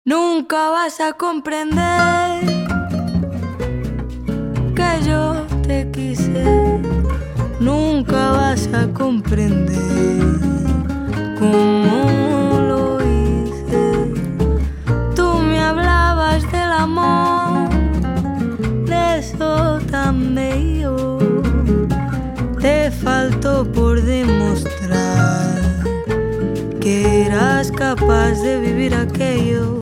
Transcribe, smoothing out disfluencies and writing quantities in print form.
Nunca vas a comprender que yo te quise. Nunca vas a comprender cómo lo hice. Tú me hablabas del amor, de eso tan bello. Te faltó por demostrar que eras capaz de vivir aquello.